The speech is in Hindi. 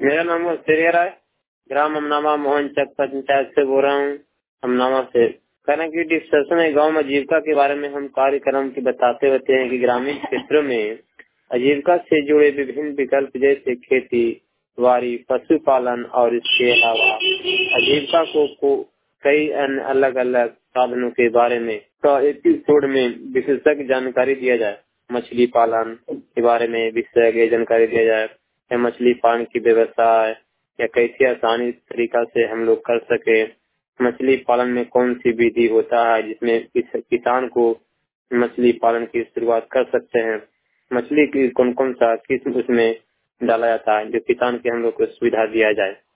मेरा नाम श्रेय राय, ग्राम अमनामा मोहन चक पंचायत से बोल रहा हूँ, अमनामा से। कारण की डिस्कशन है गाँव में आजीविका के बारे में हम कार्यक्रम की बताते होते हैं कि ग्रामीण क्षेत्रों में आजीविका से जुड़े विभिन्न विकल्प जैसे खेती बाड़ी, पशुपालन और इसके अलावा आजीविका को कई अन्य अलग अलग साधनों के बारे में तो एपिसोड में विशेषज्ञ जानकारी दिया जाए। मछली पालन के बारे में विशेषज्ञ जानकारी दिया जाए, या मछली पालन की व्यवस्था या कैसे आसानी तरीका से हम लोग कर सके, मछली पालन में कौन सी विधि होता है जिसमें किसान को मछली पालन की शुरुआत कर सकते हैं, मछली की कौन कौन सा किस्म उसमें डाला जाता है जो किसान के हम लोग को सुविधा दिया जाए।